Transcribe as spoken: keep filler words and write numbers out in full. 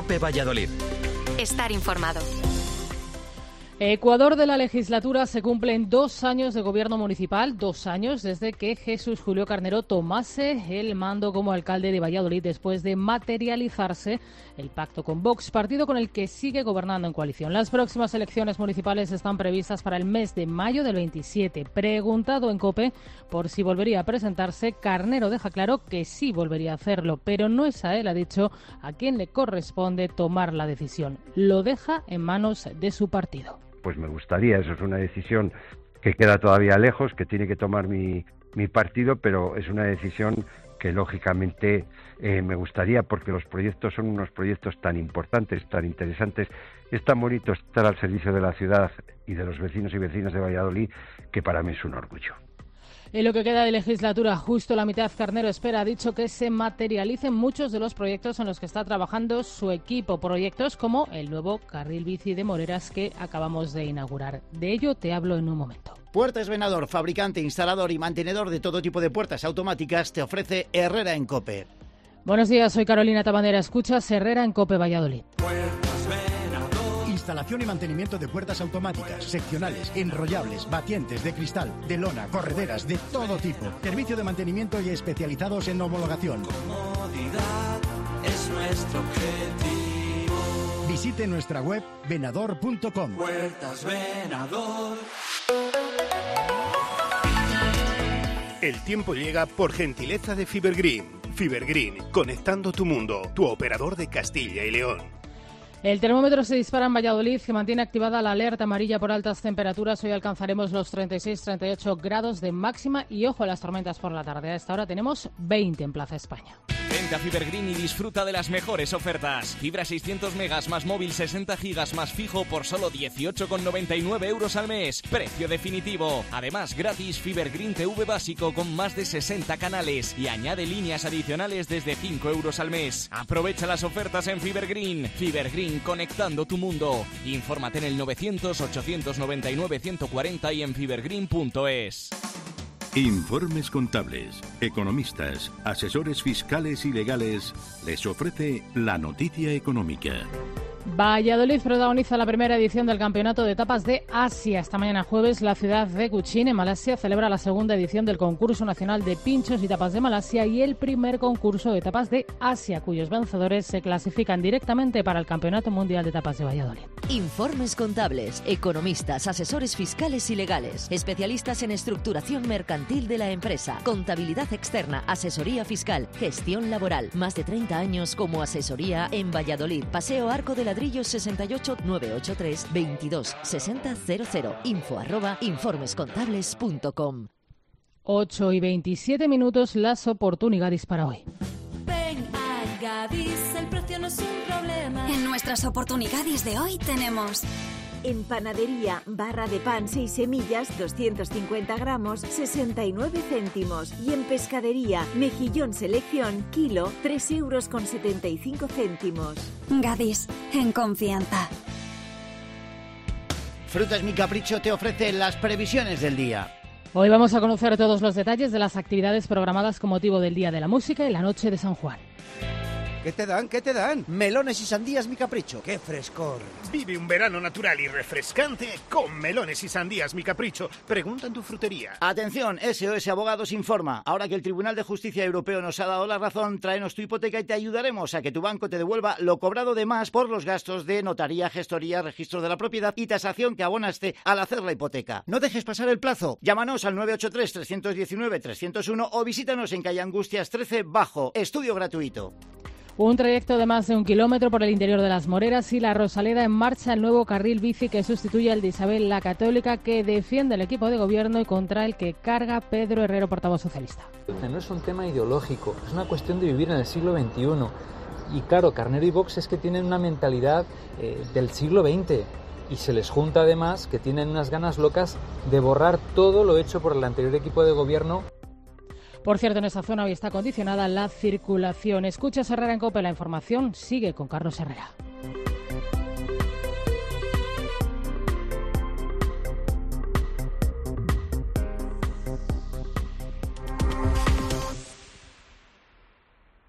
COPE Valladolid. Estar informado. Ecuador de la legislatura se cumplen dos años de gobierno municipal, dos años desde que Jesús Julio Carnero tomase el mando como alcalde de Valladolid después de materializarse el pacto con Vox, partido con el que sigue gobernando en coalición. Las próximas elecciones municipales están previstas para el mes de mayo del veintisiete. Preguntado en COPE por si volvería a presentarse, Carnero deja claro que sí volvería a hacerlo, pero no es a él, ha dicho, a quien le corresponde tomar la decisión. Lo deja en manos de su partido. Pues me gustaría, eso es una decisión que queda todavía lejos, que tiene que tomar mi, mi partido, pero es una decisión que lógicamente eh, me gustaría, porque los proyectos son unos proyectos tan importantes, tan interesantes, es tan bonito estar al servicio de la ciudad y de los vecinos y vecinas de Valladolid, que para mí es un orgullo. En lo que queda de legislatura, justo la mitad, Carnero espera, ha dicho, que se materialicen muchos de los proyectos en los que está trabajando su equipo. Proyectos como el nuevo carril bici de Moreras que acabamos de inaugurar. De ello te hablo en un momento. Puertas Venador, fabricante, instalador y mantenedor de todo tipo de puertas automáticas, te ofrece Herrera en COPE. Buenos días, soy Carolina Tabandera. Escuchas Herrera en COPE Valladolid. Instalación y mantenimiento de puertas automáticas, seccionales, enrollables, batientes, de cristal, de lona, correderas, de todo tipo. Servicio de mantenimiento y especializados en homologación. Comodidad es nuestro objetivo. Visite nuestra web venador punto com. Puertas Venador. El tiempo llega por gentileza de Fibergreen. Fibergreen, conectando tu mundo, tu operador de Castilla y León. El termómetro se dispara en Valladolid, que mantiene activada la alerta amarilla por altas temperaturas. Hoy alcanzaremos los treinta y seis a treinta y ocho grados de máxima y ojo a las tormentas por la tarde. A esta hora tenemos veinte en Plaza España. Vente a Fibergreen y disfruta de las mejores ofertas. Fibra seiscientos megas más móvil sesenta gigas más fijo por solo dieciocho con noventa y nueve euros al mes. Precio definitivo. Además, gratis Fibergreen T V básico con más de sesenta canales y añade líneas adicionales desde cinco euros al mes. Aprovecha las ofertas en Fibergreen. Fibergreen, conectando tu mundo. Infórmate en el novecientos ochocientos noventa y nueve ciento cuarenta y en fibergreen punto es. Informes Contables, economistas, asesores fiscales y legales les ofrece la noticia económica. Valladolid protagoniza la primera edición del Campeonato de Tapas de Asia. Esta mañana jueves, la ciudad de Kuching, en Malasia, celebra la segunda edición del Concurso Nacional de Pinchos y Tapas de Malasia y el primer concurso de tapas de Asia, cuyos vencedores se clasifican directamente para el Campeonato Mundial de Tapas de Valladolid. Informes Contables, economistas, asesores fiscales y legales, especialistas en estructuración mercantil de la empresa, contabilidad externa, asesoría fiscal, gestión laboral. Más de treinta años como asesoría en Valladolid. Paseo Arco de la sesenta y ocho, nueve ocho tres, veintidós sesenta cero cero. Info arroba informescontables punto com. ocho y veintisiete minutos, las oportunidades para hoy. Ven a Gadis, el precio no es un problema. En nuestras oportunidades de hoy tenemos... En panadería, barra de pan seis semillas, doscientos cincuenta gramos, sesenta y nueve céntimos. Y en pescadería, mejillón selección, kilo, tres euros con setenta y cinco céntimos. Gadis, en confianza. Frutas Mi Capricho te ofrece las previsiones del día. Hoy vamos a conocer todos los detalles de las actividades programadas con motivo del Día de la Música y la Noche de San Juan. ¿Qué te dan? ¿Qué te dan? Melones y sandías Mi Capricho. ¡Qué frescor! Vive un verano natural y refrescante con melones y sandías Mi Capricho. Pregunta en tu frutería. Atención, S O S Abogados informa. Ahora que el Tribunal de Justicia Europeo nos ha dado la razón, tráenos tu hipoteca y te ayudaremos a que tu banco te devuelva lo cobrado de más por los gastos de notaría, gestoría, registro de la propiedad y tasación que abonaste al hacer la hipoteca. No dejes pasar el plazo. Llámanos al nueve ocho tres, tres uno nueve, tres cero uno o visítanos en calle Angustias trece Bajo. Estudio gratuito. Un trayecto de más de un kilómetro por el interior de las Moreras y la Rosaleda en marcha el nuevo carril bici que sustituye al de Isabel la Católica, que defiende el equipo de gobierno y contra el que carga Pedro Herrero, portavoz socialista. No es un tema ideológico, es una cuestión de vivir en el siglo veintiuno. Y claro, Carnero y Vox es que tienen una mentalidad eh, del siglo veinte y se les junta además que tienen unas ganas locas de borrar todo lo hecho por el anterior equipo de gobierno. Por cierto, en esta zona hoy está condicionada la circulación. Escucha Herrera en COPE, la información sigue con Carlos Herrera.